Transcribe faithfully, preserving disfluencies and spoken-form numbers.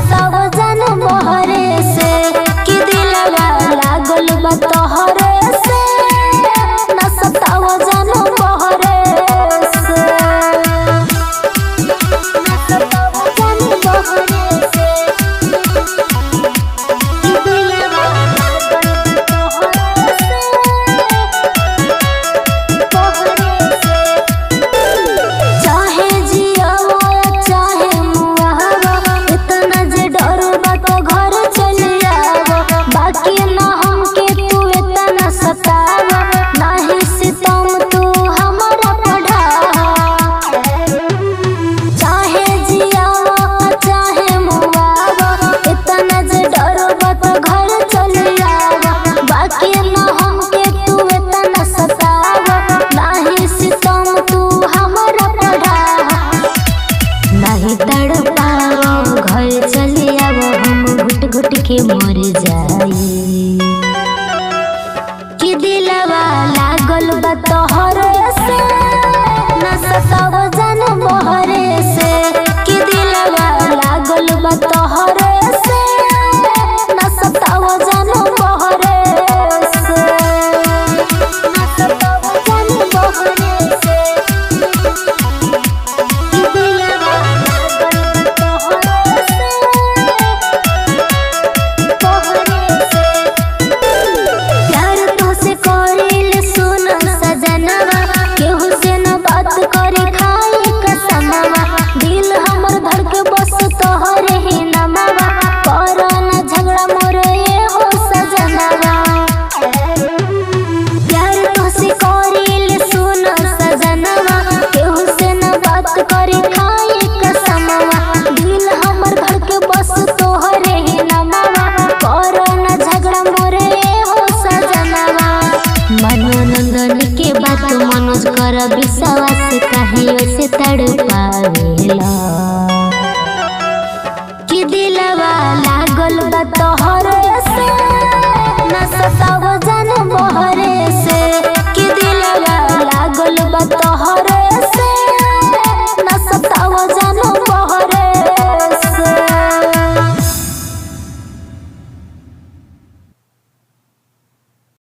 सताव जान बहरे से कि दिलवा लागल बा तोहरे से न सताव जान बहरे से न सताव जान बहरे से कि दिलवा लागल बा तोहरे से चाहे जियावा चाहे मुआवा इतना जे डर बा तो घर चली आवा बाकी ना हमके तू इतना सतावा नाही सितम तू हमारा पढ़ा चाहे जियावा चाहे मुआवा इतना जे डर बा तो घर चली आवा बाकी ना हमके तू इतना सतावा नाही सितम तू हमारा पढ़ा नहीं तड़ पाओ घर चली आवो हम घुट घुट के मर जाई कि दिलवा लागल बा तोहरे से न सताव जान बहरे से कि दिलवा लागल बा तोहरे से न सताव जान बहरे से न सताव जान बहरे से कि दिलवा लागल बा तोहरे से बहरे से प्यार तोसे करिल सुन सजनवा केहू से न बात करे खाए कसमवा दिल हमर धड़के बस तोहरे ही नमवा करो न झगड़ा मोरे हो सजनवा प्यार तोसे करिल सुन सजनवा केहू से न बात करे खाए कसमवा दिल हमर धड़के बस तोहरे ही नमवा करो न झगड़ा मोरे हो सजनवा मनोनंदन के बात मनोज कर विश्वास काहे वैसे तड़ पावेला कि दिलवा